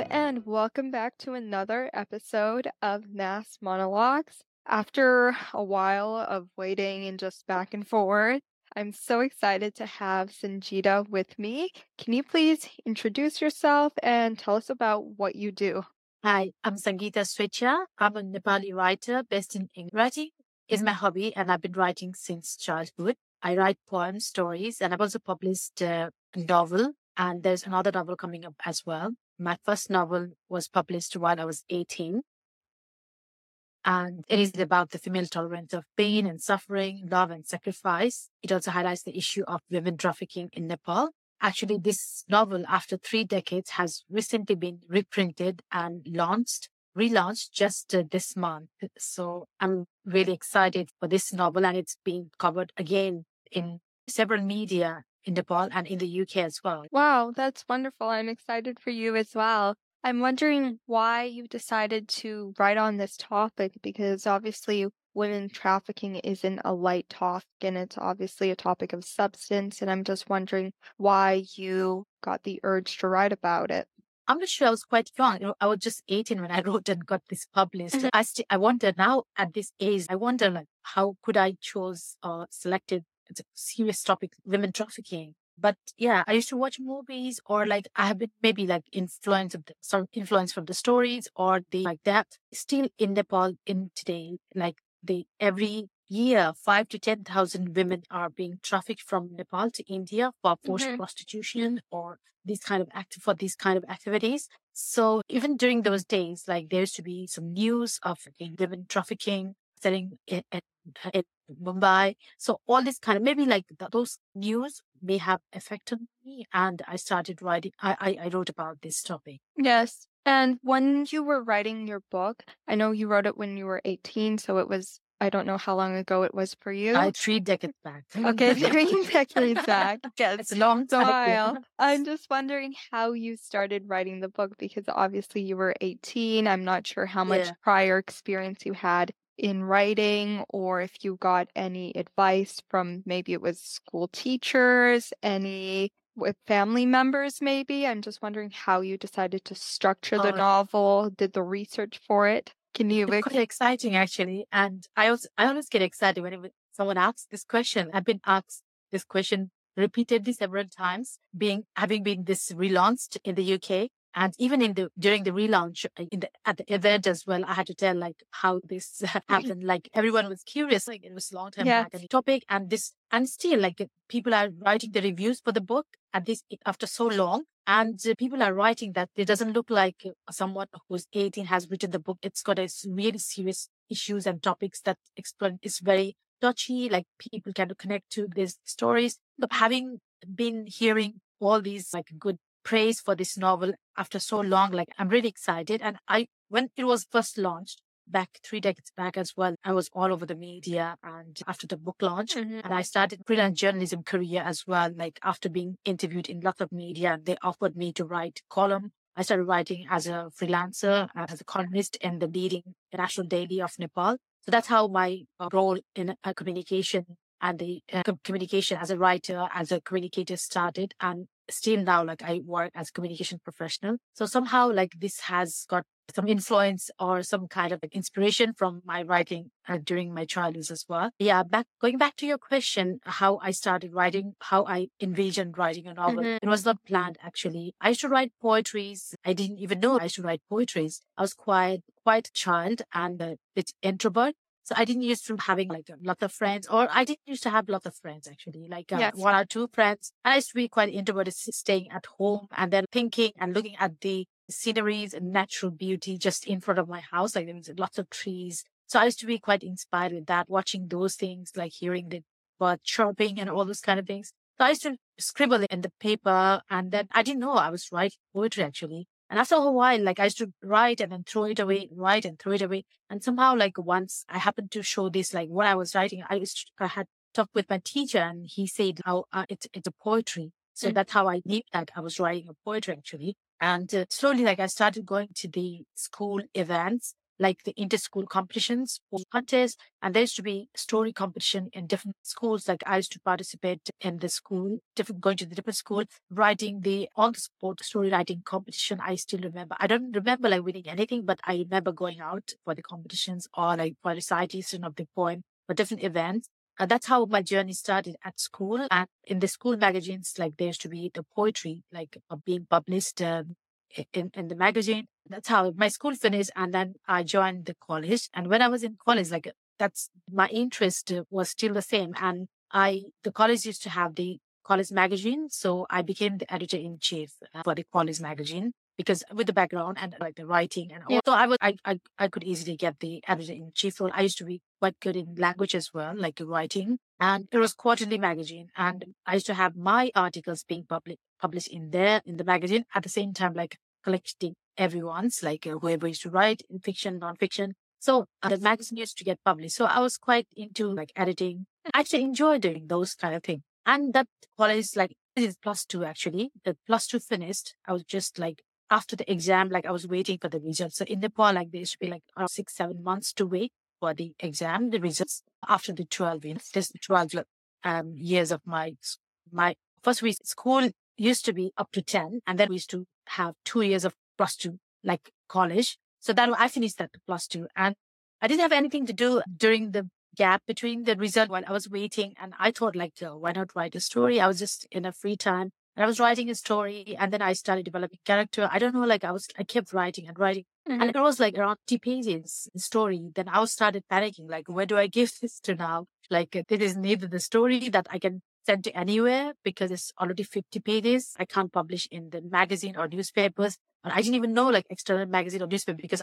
and welcome back to another episode of Mass Monologues. After a while of waiting and just back and forth, I'm so excited to have Sanjita with me. Can you please introduce yourself and tell us about what you do? Hi, I'm Sangeeta Swetcha. I'm a Nepali writer based in England. Writing is my hobby, and I've been writing since childhood. I write poems, stories, and I've also published a novel, and there's another novel coming up as well. My first novel was published while I was 18, and it is about the female tolerance of pain and suffering, love and sacrifice. It also highlights the issue of women trafficking in Nepal. Actually, this novel, after 3 decades, has recently been reprinted and relaunched just this month. So I'm really excited for this novel, and it's being covered again in several media in Nepal and in the UK as well. Wow, that's wonderful. I'm excited for you as well. I'm wondering why you decided to write on this topic because obviously women trafficking isn't a light topic and it's obviously a topic of substance. And I'm just wondering why you got the urge to write about it. I'm not sure. I was quite young. I was just 18 when I wrote and got this published. Mhm. I wonder now at this age, I wonder like how could I chose or selected it's a serious topic, women trafficking. But yeah, I used to watch movies or like I have been maybe like some influence from the stories or the like that. Still in Nepal in today, like every year 5 to 10,000 women are being trafficked from Nepal to India for forced Mhm. prostitution or these kind of activities. So even during those days, like there used to be some news of women trafficking, selling in Mumbai. So all this kind of maybe like those news may have affected me, and I started writing. I wrote about this topic. Yes. And when you were writing your book, I know you wrote it when you were 18, so I don't know how long ago it was for you. 3 decades back. Okay, 3 decades back. Yes, It's a long it's a time. while. I'm just wondering how you started writing the book because obviously you were 18. I'm not sure how much Yeah. prior experience you had in writing or if you got any advice from maybe it was school teachers, any with family members maybe. I'm just wondering how you decided to structure the Uh, novel, did the research for it. Can you It's quite exciting actually. And I always get excited whenever someone asks this question. I've been asked this question repeatedly several times, having been this relaunched in the UK. And even during the relaunch at the event as well, I had to tell like how this happened. Like everyone was curious. Like it was a long time Yes. back and the topic and still like people are writing the reviews for the book at this after so long. And people are writing that it doesn't look like someone who's 18 has written the book. It's got really serious issues and topics that explain. It's very touchy. Like people can connect to these stories. But having been hearing all these like good praise for this novel after so long, like I'm really excited. And when it was first launched back 3 decades back as well, I was all over the media and after the book launch. Mhm. And I started freelance journalism career as well. Like after being interviewed in lots of media, they offered me to write column. I started writing as a freelancer, as a columnist in the leading national daily of Nepal. So that's how my role in communication and the communication as a writer, as a communicator started. And still now, like I work as a communication professional. So somehow like this has got some influence or some kind of like inspiration from my writing during my childhood as well. Yeah, going back to your question, how I started writing, how I envisioned writing a novel. Mhm. It was not planned actually. I used to write poetries. I didn't even know I used to write poetries. I was quite a child and a bit introvert. So I didn't used to having like a lot of friends, or I didn't used to have a lot of friends actually, like Yes. one or two friends. And I used to be quite introverted, staying at home and then thinking and looking at the sceneries and natural beauty just in front of my house. Like there was lots of trees. So I used to be quite inspired with that, watching those things, like hearing the bird chirping and all those kind of things. So I used to scribble in the paper and then I didn't know I was writing poetry actually. And after a while, like I used to write and then throw it away, write and throw it away. And somehow, like once I happened to show this, like what I was writing, I had talked with my teacher and he said, "Oh, it's a poetry." So Mm. that's how I knew that I was writing a poetry actually. And slowly, like I started going to the school events like the inter-school competitions or contests. And there used to be story competition in different schools. Like I used to participate in the school, going to the different school, writing the on the sport story writing competition. I still remember. I don't remember like winning anything, but I remember going out for the competitions or like for recitation of the poem for different events. That's how my journey started at school. And in the school magazines, like there used to be the poetry, like being published in the magazine. That's how my school finished. And then I joined the college. And when I was in college, like that's my interest was still the same. And the college used to have the college magazine. So I became the editor in chief for the college magazine because with the background and like the writing and Yeah. also I could easily get the editor in chief role. I used to be quite good in language as well, like writing. And it was quarterly magazine. And I used to have my articles being published in the magazine at the same time, like collecting everyone's, like whoever used to write in fiction, non-fiction. So the magazine used to get published. So I was quite into like editing. I actually enjoy doing those kind of things. And that college, like this is plus two actually. The plus two finished. I was just like after the exam, like I was waiting for the results. So in Nepal, like there used to be like around 6-7 months to wait for the exam, the results after the 12 years. This 12 years of my first week school used to be up to 10, and then we used to have 2 years of plus two, like college. So then I finished that plus two, and I didn't have anything to do during the gap between the result while I was waiting. And I thought, like, why not write a story? I was just in a free time. And I was writing a story, and then I started developing character. I don't know, like I kept writing and writing. And it was like around 50 pages story. Then I started panicking, like, where do I give this to now? Like, this is neither the story that I can send to anywhere because it's already 50 pages. I can't publish in the magazine or newspapers. And I didn't even know like external magazine or newspaper because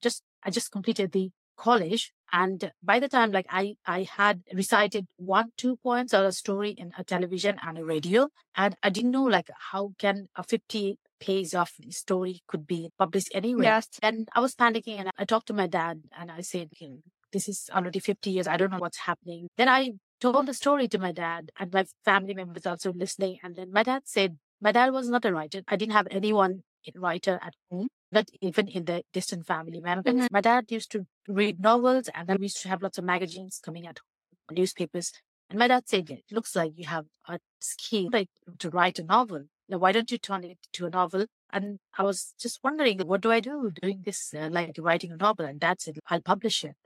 I just completed the college. And by the time like I had recited 1-2 poems or a story in a television and a radio, and I didn't know like how can a 50 page of story could be published anywhere. Yes. And I was panicking, and I talked to my dad and I said, this is already 50 years. I don't know what's happening. Then I told the story to my dad, and my family members also listening. And then my dad said, my dad was not a writer. I didn't have anyone writer at home, not even in the distant family members. My dad used to read novels, and then we used to have lots of magazines coming at home, newspapers. And my dad said, it looks like you have a skill like to write a novel. Now, why don't you turn it to a novel? And I was just wondering, what do I do doing this, like writing a novel? And dad said, I'll publish it.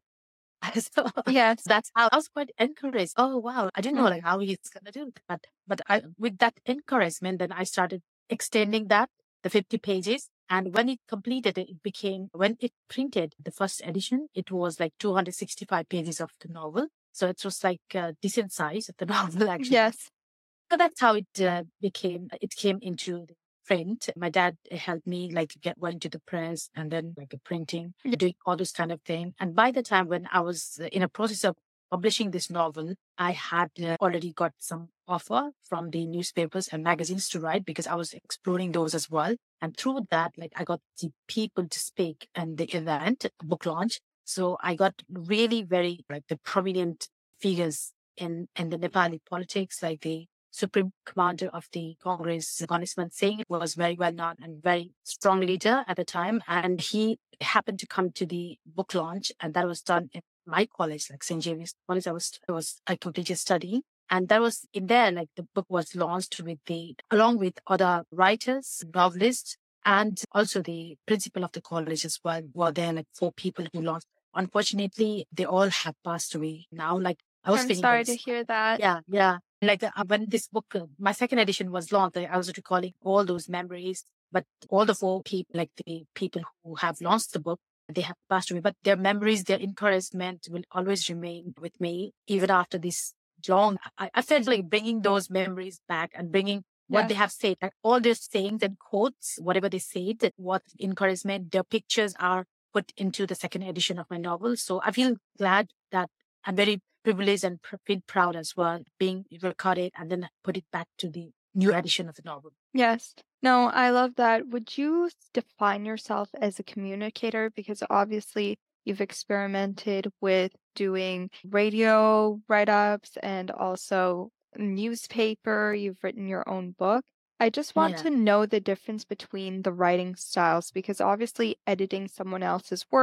So Yes. that's how I was quite encouraged. Oh wow, I didn't know like how he's gonna do it. But I with that encouragement, then I started extending that the 50 pages. And when it completed, it became when it printed the first edition, it was like 265 pages of the novel. So it was like a decent size of the novel actually. Yes. So that's how it became. It came into the print. My dad helped me like went to the press and then like printing, doing all this kind of thing. And by the time when I was in a process of publishing this novel, I had already got some offer from the newspapers and magazines to write because I was exploring those as well. And through that, like I got the people to speak and the event book launch. So I got really very like the prominent figures in the Nepali politics, like the Supreme Commander of the Congress, Congressman Singh, was very well known and very strong leader at the time. And he happened to come to the book launch, and that was done in my college, like St. James College. I completed studying. And that was in there, like the book was launched along with other writers, novelists, and also the principal of the college as well. Were there like 4 people who launched. Unfortunately, they all have passed away now. Like I was I'm feeling sorry to hear that. yeah. Like when this book, my second edition was launched, I was recalling all those memories. But all the 4 people, like the people who have launched the book, they have passed away. But their memories, their encouragement will always remain with me even after this long. I felt like bringing those memories back and bringing what they have said, like all their sayings and quotes, whatever they said, what encouragement, their pictures are put into the second edition of my novel. So I feel glad that I'm very privileged and feel proud as well, being recorded and then put it back to the new edition of the novel. Yes. No, I love that. Would you define yourself as a communicator? Because obviously you've experimented with doing radio write-ups and also newspaper. You've written your own book. I just want Yeah. to know the difference between the writing styles because obviously editing someone else's work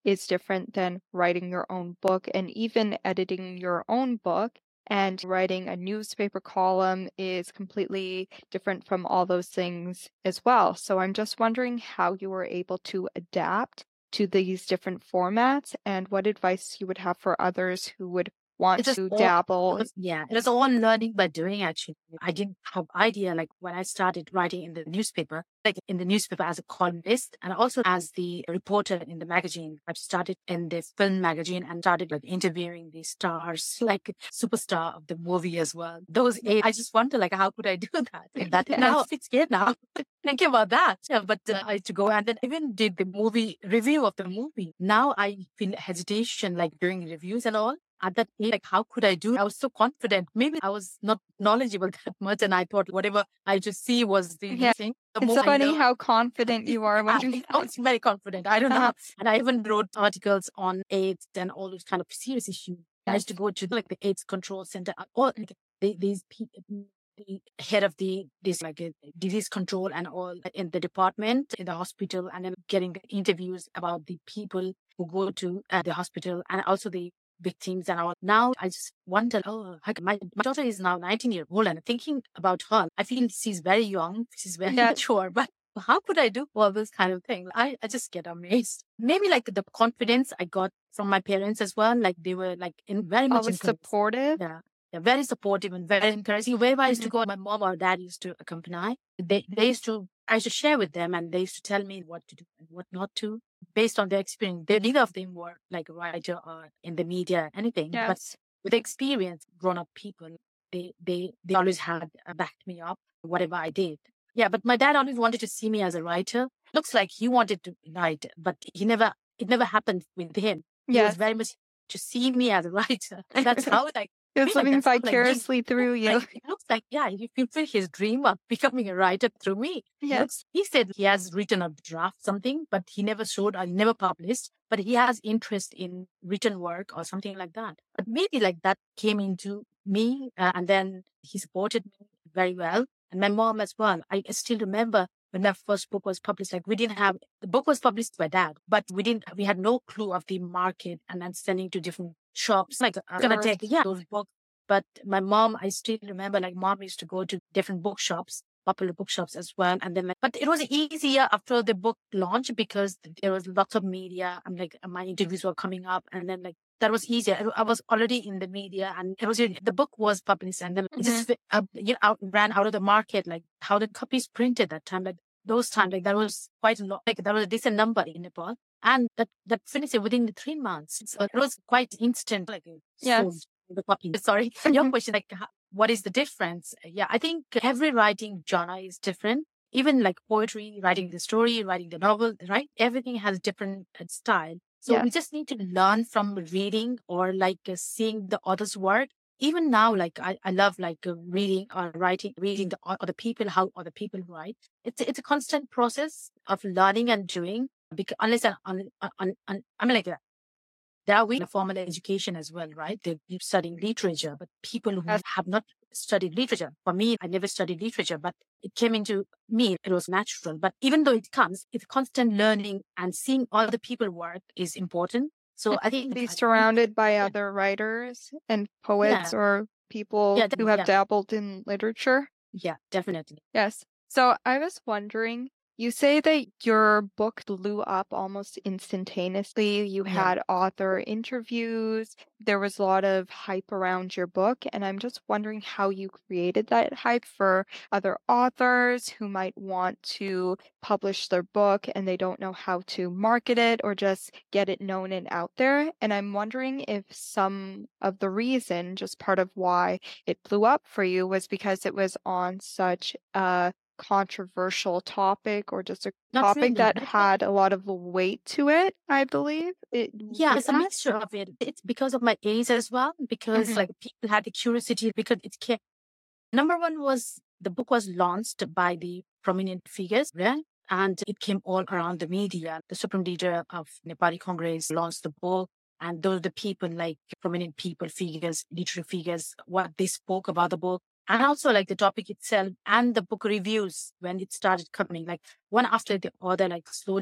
is different than writing your own book, and even editing your own book and writing a newspaper column is completely different from all those things as well. So I'm just wondering how you were able to adapt to these different formats and what advice you would have for others who would want It is to all, dabble. yeah, it is all learning by doing actually. I didn't have idea like when I started writing in the newspaper, like in the newspaper as a columnist and also as the reporter in the magazine. I've started in the film magazine and started like interviewing the stars, like superstar of the movie as well. Those I just wonder like how could I do that? And that now Yes. it's scared now. Thinking about that. Yeah, but I had to go and then even did the movie review of the movie. Now I feel hesitation like during reviews and all. At that age, like, how could I do it? I was so confident. Maybe I was not knowledgeable that much, and I thought whatever I just see was the Yeah. thing. The It's more I funny know, how confident you are when you I was very confident. I don't know. Uh-huh. And I even wrote articles on AIDS and all those kind of serious issues. I used to Yes. go to like the AIDS control center, or like, these people, the head of this like disease control and all in the department in the hospital, and then getting the interviews about the people who go to the hospital and also the victims and all. Now I just wonder, oh, my daughter is now 19 years old and thinking about her, I feel she's very young, she's very Yes. mature, but how could I do all this kind of thing? I just get amazed. Maybe like the confidence I got from my parents as well. Like they were like very much Always supportive. yeah. They're very supportive and very encouraging. Wherever I used to go, my mom or dad used to accompany. I used to share with them and they used to tell me what to do and what not to based on their experience. Neither of them were like a writer or in the media, anything. But Yes. with experience, grown up people, they always had backed me up, whatever I did. Yeah, but my dad always wanted to see me as a writer. Looks like he wanted to write, but it never happened with him. He was Yes. very much to see me as a writer. And that's how like He was feel like living that's how, like, vicariously through you. like, it looks like, yeah, he fulfilled his dream of becoming a writer through me. Yes. He said he has written a draft, something, but he never showed or never published, but he has interest in written work or something like that. But maybe like that came into me and then he supported me very well. And my mom as well. I still remember when my first book was published, like the book was published by dad, but we had no clue of the market and then sending to different shops. Like, I'm going to take, those books. But my mom, I still remember, like, mom used to go to different bookshops, popular bookshops as well. And then, but it was easier after the book launched because there was lots of media and like my interviews were coming up. And then, like, that was easier. I was already in the media and the book was published and then it just ran out of the market. Like, how the copies printed that time, like, those times, like, that was quite a lot. Like, that was a decent number in Nepal. And that finished it within the 3 months. So it was quite instant, like, sold the copy. Sorry. Your question, like, what is the difference? Yeah, I think every writing genre is different. Even like poetry, writing the story, writing the novel, right? Everything has different style. So we just need to learn from reading or like seeing the author's work. Even now, like I love like reading or writing, reading the other people, how other people write. It's a constant process of learning and doing. Because unless I mean, like, there are ways of formal education as well, right? They're studying literature, but people who have not studied literature. For me, I never studied literature, but it came into me. It was natural. But even though it's constant learning and seeing other people work is important. So I think be surrounded by other writers and poets or people who have dabbled in literature. Yeah, definitely. Yes. So I was wondering, you say that your book blew up almost instantaneously. You had author interviews. There was a lot of hype around your book. And I'm just wondering how you created that hype for other authors who might want to publish their book and they don't know how to market it or just get it known and out there. And I'm wondering if some of the reason, just part of why it blew up for you, was because it was on such a controversial topic or just a topic that had a lot of weight to it, I believe. It's a mixture of it. It's because of my age as well, because like people had the curiosity because it came. Number one was the book was launched by the prominent figures, right? And it came all around the media. The Supreme Leader of Nepali Congress launched the book. And those are the people like prominent people, figures, literary figures, what they spoke about the book. And also like the topic itself and the book reviews when it started coming, like one after the other, like slowly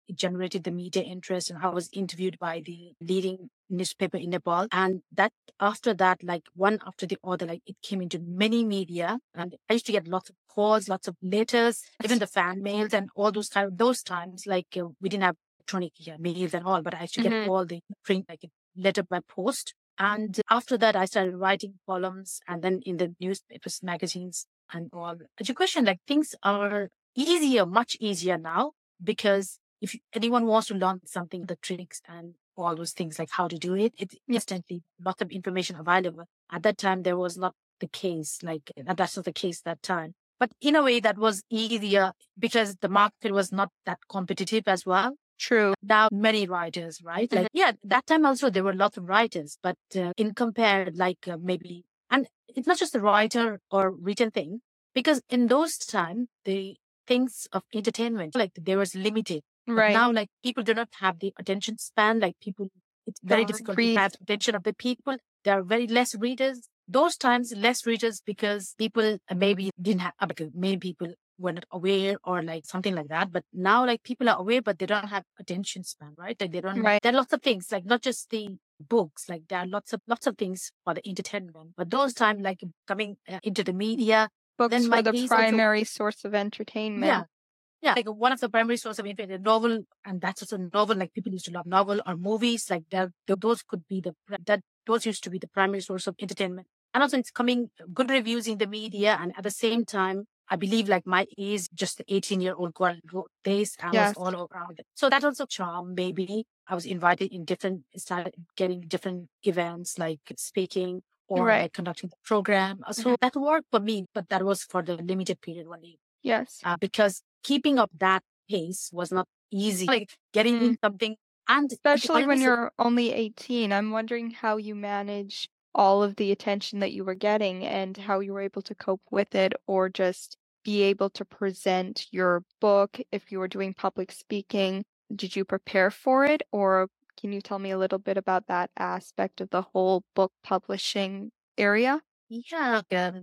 it generated the media interest, and I was interviewed by the leading newspaper in Nepal. And that after that, like one after the other, like it came into many media, and I used to get lots of calls, lots of letters, even the fan mails and all those kind of those times. Like we didn't have electronic mails and all, but I used to get Mhm. all the print like a letter by post. And after that, I started writing columns and then in the newspapers, magazines, and all. Education, like things are easier, much easier now, because if anyone wants to learn something, the tricks and all those things, like how to do it, it's Yeah. instantly lots of information available. At that time, there was not the case, like that's not the case that time. But in a way, that was easier because the market was not that competitive as well. True. Now many writers, right? Like, yeah, that time also there were lots of writers, but in compared, like maybe, and it's not just the writer or written thing, because in those time, the things of entertainment, like there was limited. But Right. now, like people do not have the attention span, like people, it's very Don't difficult to read. have attention of the people. There are very less readers. Those times, less readers because people maybe didn't have, because many people were not aware or like something like that. But now like people are aware, but they don't have attention span, right? Like they don't, Right. there are lots of things, like not just the books, like there are lots of things for the entertainment. But those time, like coming into the media, Books then were my the case also, primary source of yeah, entertainment. yeah, like one of the primary source of entertainment, novel, and that's also novel. Like people used to love novel or movies. Like those could be those used to be the primary source of entertainment. And also, it's coming good reviews in the media, and at the same time, I believe like my age, just the 18-year-old girl wrote this, I was Yes. all around it. So that also charm. Maybe I was invited in started getting different events like speaking or Right. like conducting the program. So that worked for me, but that was for the limited period only. Yes. Because keeping up that pace was not easy. Like getting something, and Especially when honestly, you're only 18. I'm wondering how you manage all of the attention that you were getting and how you were able to cope with it, or just be able to present your book if you were doing public speaking. Did you prepare for it, or can you tell me a little bit about that aspect of the whole book publishing area? yeah,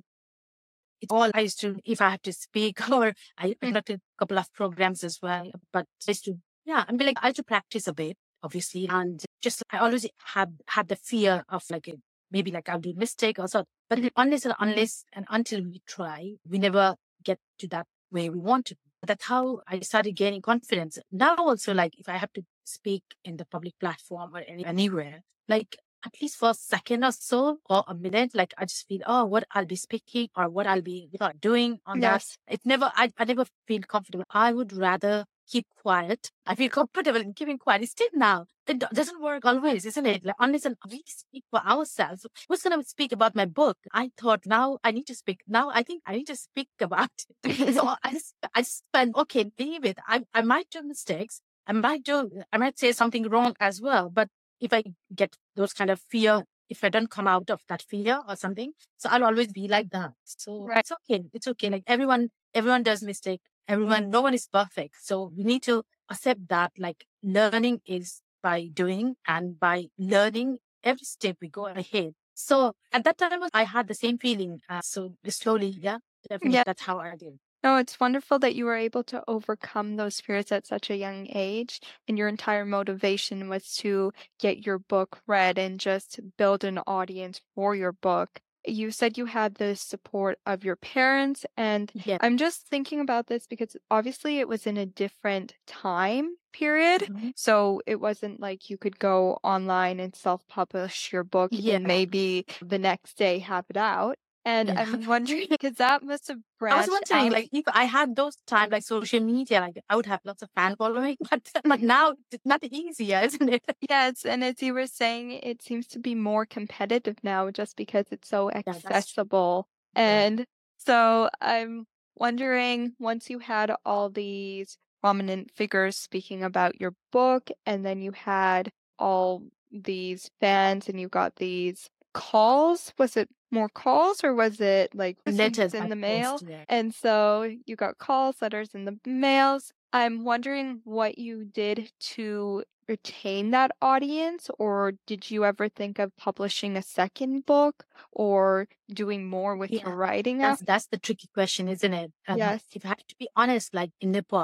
it's all I used to, if I have to speak, or I conducted a couple of programs as well. But I used to, yeah, I mean, like I used to practice a bit, obviously, and just I always had the fear of like maybe like I'll do mistake or so. But unless and until we try, we never get to that way we want to be. That's how I started gaining confidence. Now also, like if I have to speak in the public platform or anywhere, like at least for a second or so or a minute, like I just feel, oh, what I'll be speaking or what I'll be doing on that. Yes. I never feel comfortable. I would rather keep quiet. I feel comfortable in keeping quiet. It's still now. It doesn't work always, isn't it? Like unless we speak for ourselves. Who's going to speak about my book? I thought now I need to speak. Now I think I need to speak about it. So I just spend, okay, leave it. I might do mistakes. I might say something wrong as well. But if I get those kind of fear, if I don't come out of that fear or something, so I'll always be like that. So Right. it's okay. It's okay. Like everyone does mistake. No one is perfect. So we need to accept that like learning is by doing, and by learning every step we go ahead. So at that time, I had the same feeling. So slowly, yeah, definitely Yeah. that's how I did. No, it's wonderful that you were able to overcome those fears at such a young age, and your entire motivation was to get your book read and just build an audience for your book. You said you had the support of your parents, and Yeah. I'm just thinking about this because obviously it was in a different time period. Mhm. So it wasn't like you could go online and self-publish your book Yeah. and maybe the next day have it out. And Yeah. I'm wondering because that must have I was branched wondering, out. like, if I had those time, like social media, like I would have lots of fan following, but now it's not easier, isn't it? Yes, and as you were saying, it seems to be more competitive now just because it's so Yeah, that's true. accessible. Yeah. And so I'm wondering, once you had all these prominent figures speaking about your book, and then you had all these fans and you got these calls, was it more calls or was it like receipts Letters in by the mail? post, yeah. And so you got calls, letters in the mails. I'm wondering what you did to retain that audience, or did you ever think of publishing a second book or doing more with your Yeah, writing after? that's the tricky question, isn't it? Yes. If I have to be honest, like in Nepal,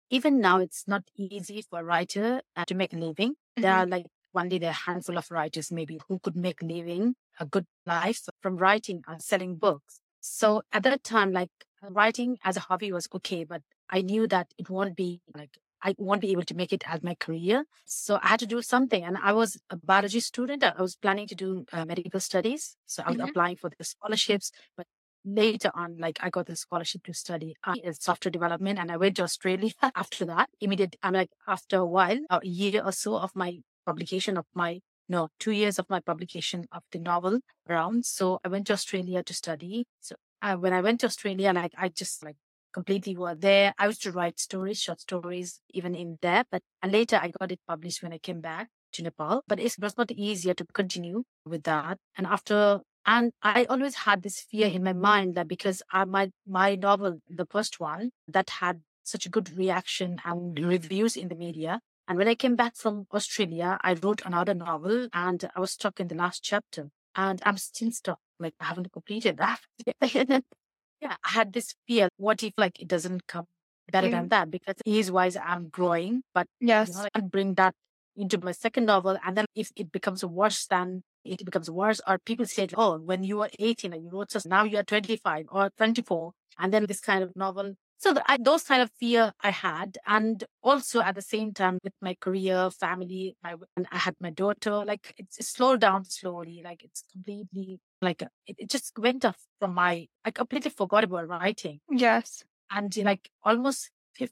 even now, it's not easy for a writer to make a living. There Hmm. are like one day there are a handful of writers maybe who could make a living, a good life from writing and selling books. So at that time, like writing as a hobby was okay, but I knew that it won't be like I won't be able to make it as my career. So I had to do something. And I was a biology student. I was planning to do medical studies. So I was Hmm. applying for the scholarships. But later on, like I got the scholarship to study software development, and I went to Australia after that. I'm like, after a while, a year or so of my publication of my, no, 2 years of my publication of the novel around. So I went to Australia to study. So when I went to Australia, like I just like completely were there. I used to write stories, short stories, even in there. And later I got it published when I came back to Nepal. But it was not easier to continue with that. And I always had this fear in my mind that because my novel, the first one, that had such a good reaction and reviews in the media. And when I came back from Australia, I wrote another novel and I was stuck in the last chapter. And I'm still stuck. Like I haven't completed that. Yeah, I had this fear. What if like it doesn't come better than You, that? Because age wise, I'm growing, but yes. I can bring that into my second novel. And then if it becomes worse than it becomes worse, or people say, oh, when you were 18 and you wrote this, now you are 25 or 24, and then this kind of novel. So those kind of fear I had. And also at the same time with my career, family, and I had my daughter, like it slowed down slowly. Like it's completely like it just went off from I completely forgot about writing. Yes. And like almost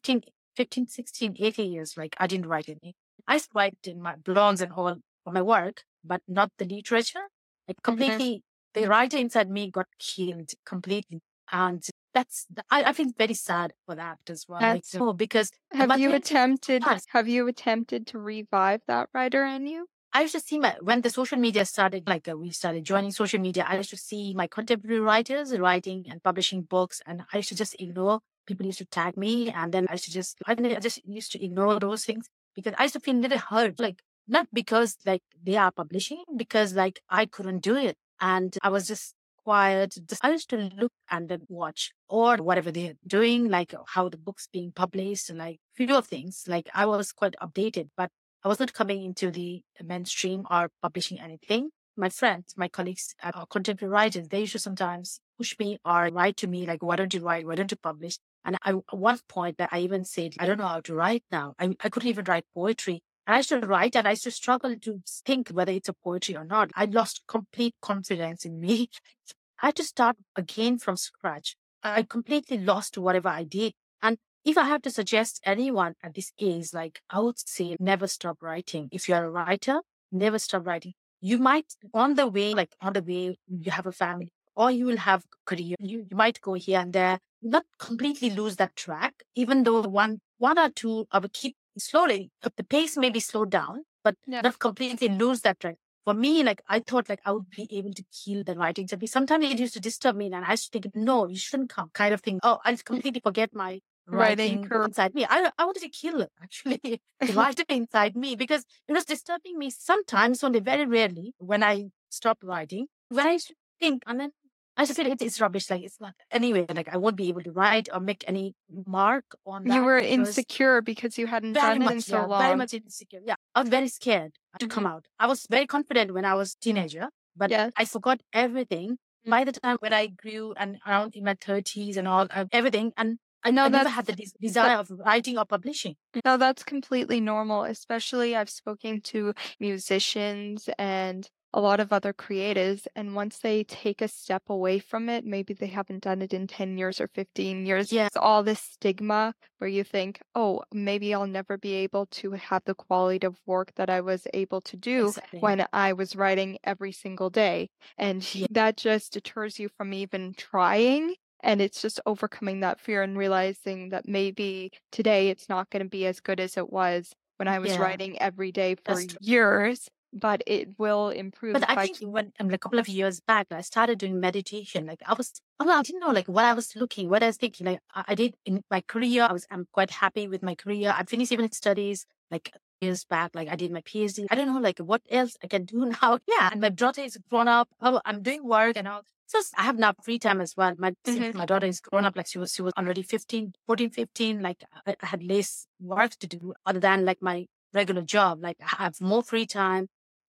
16, 18 years, like I didn't write any. I used to write in my blogs and all for my work, but not the literature. Like Hmm. completely, the writer inside me got killed completely. And I feel very sad for that as well. Like, Yes. so because my parents, yes, Have you attempted to revive that writer in you? I used to see when the social media started, like we started joining social media, I used to see my contemporary writers writing and publishing books, and I used to just ignore. People used to tag me, and then I just used to ignore those things because I used to feel a little hurt, like not because like they are publishing, because like I couldn't do it, and I was just quiet. I used to look and then watch or whatever they're doing, like how the book's being published, and like few of things. Like I was quite updated, but I was not coming into the mainstream or publishing anything. My friends, my colleagues, contemporary writers, they used to sometimes push me or write to me like, why don't you write? Why don't you publish? And at one point that I even said, I don't know how to write now. I couldn't even write poetry. And I used to write and I used to struggle to think whether it's a poetry or not. I lost complete confidence in me. I had to start again from scratch. I completely lost whatever I did. And if I have to suggest anyone at this age, like I would say, never stop writing. If you're a writer, never stop writing. You might on the way, you have a family or you will have career. You might go here and there, not completely lose that track, even though one or two of a keep slowly, the pace may be slowed down, but Yeah. not completely lose that track. For me, like I thought like I would be able to kill the writing. Sometimes it used to disturb me and I used to think, no, you shouldn't come kind of thing. Oh, I completely forget my Writing writing career. inside me. I wanted to kill it, actually, the writer inside me because it was disturbing me sometimes, only very rarely, when I stopped writing. When I used to think, and then I used to feel it's rubbish. Like it's not anyway. Like I won't be able to write or make any mark on You that were because insecure because you hadn't very done it in much, so yeah, very long. much insecure. Yeah, I was very scared to come Mhm. out. I was very confident when I was teenager, but Yes. I forgot everything by the time when I grew and around in my 30s and all everything. And I No, never had that's the desire of writing or publishing. no, that's completely normal. Especially I've spoken to musicians and a lot of other creatives, and once they take a step away from it, maybe they haven't done it in 10 years or 15 years, Yeah, it's all this stigma where you think, oh, maybe I'll never be able to have the quality of work that I was able to do exactly. when I was writing every single day. And Yeah, that just deters you from even trying. And it's just overcoming that fear and realizing that maybe today it's not going to be as good as it was when I was yeah, writing every day for that's true. years, but it will improve But I by think when like, a couple of years back, I started doing meditation. Like I didn't know like what I was looking, what I was thinking. Like I did in my career, I'm quite happy with my career. I finished even studies. Like years back, like I did my PhD. I don't know, like what else I can do now. Yeah. And my daughter is grown up. Oh, I'm doing work and all. So I have now free time as well. Since my daughter is grown up, like she was already 15, 14, 15. Like I had less work to do other than like my regular job. Like I have more free time.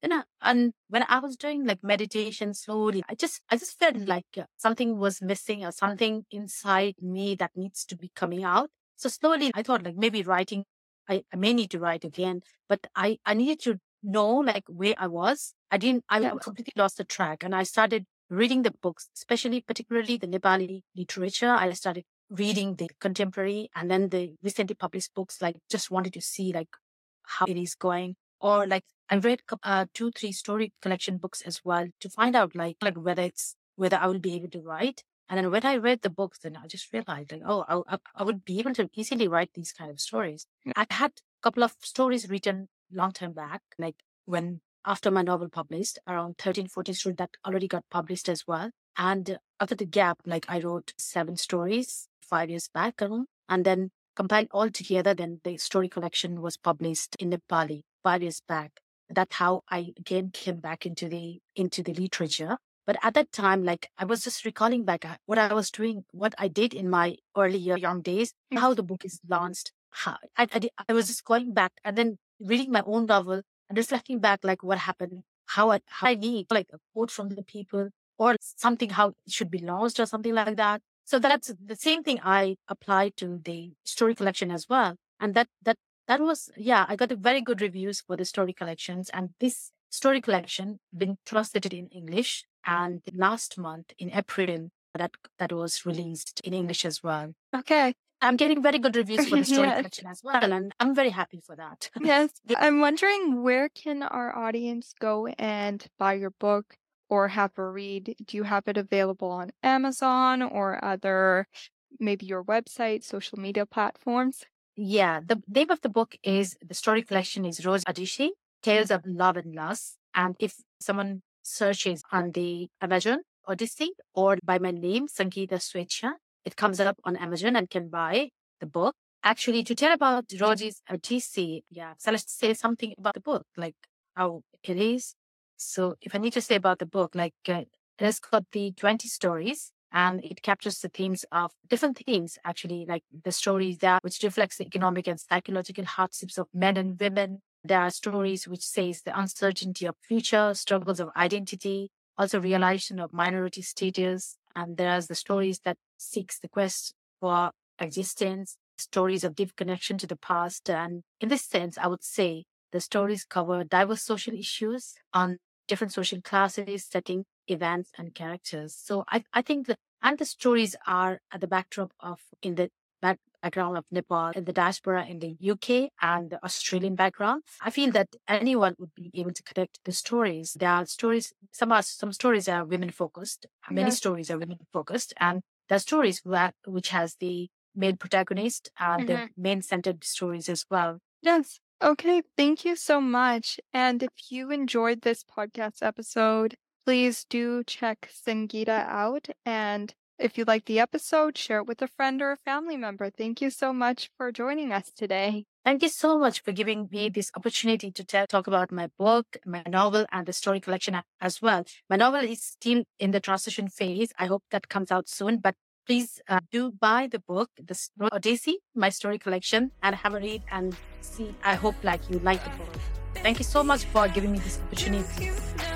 And when I was doing like meditation slowly, I just felt like something was missing or something inside me that needs to be coming out. So slowly I thought like maybe writing, I may need to write again, but I needed to know like where I was. I completely lost the track, and I started reading the books, particularly the Nepali literature. I started reading the contemporary and then the recently published books, like just wanted to see like how it is going. Or like I read 2-3 story collection books as well to find out like whether I will be able to write. And then when I read the books, then I just realized like, oh, I would be able to easily write these kind of stories. I had a couple of stories written long time back, like when after my novel published, around 13, 14 stories that already got published as well. And after the gap, like I wrote 7 stories 5 years back around, and then compiled all together. Then the story collection was published in Nepali 5 years back. That's how I again came back into the literature. But at that time, like I was just recalling back what I was doing, what I did in my earlier young days, how the book is launched. How I was just going back and then reading my own novel and reflecting back, like what happened, how I need like a quote from the people or something, how it should be launched or something like that. So that's the same thing I applied to the story collection as well. And that was, I got a very good reviews for the story collections. And this story collection been translated in English. And last month in April, that was released in English as well. Okay. I'm getting very good reviews for the story collection as well. And I'm very happy for that. Yes. I'm wondering, where can our audience go and buy your book or have a read? Do you have it available on Amazon or other, maybe your website, social media platforms? Yeah, the name of the book is, the story collection is Rose Adishi, Tales of Love and Loss. And if someone searches on the Amazon Odyssey or by my name, Sangeeta Swecha, it comes up on Amazon and can buy the book. Actually, to tell about Rose's Odyssey, so let's say something about the book, like how it is. So if I need to say about the book, like it has got the 20 stories, and it captures the themes of different themes, actually, like the stories that which reflects the economic and psychological hardships of men and women. There are stories which says the uncertainty of future, struggles of identity, also realization of minority status. And there's the stories that seeks the quest for existence, stories of deep connection to the past. And in this sense, I would say the stories cover diverse social issues on different social classes, setting, events, and characters. So I think and the stories are at the backdrop of, in the background of Nepal, in the diaspora in the UK and the Australian background. I feel that anyone would be able to connect the stories. There are stories, some stories are women focused, many stories are women focused, and there are stories which has the male protagonist and the main centered stories as well. Yes. Okay, thank you so much. And if you enjoyed this podcast episode, please do check Sangeeta out. And if you like the episode, share it with a friend or a family member. Thank you so much for joining us today. Thank you so much for giving me this opportunity to talk about my book, my novel, and the story collection as well. My novel is still in the transition phase. I hope that comes out soon, but please do buy the book, The Odyssey, my story collection, and have a read and see. I hope like you like the book. Thank you so much for giving me this opportunity.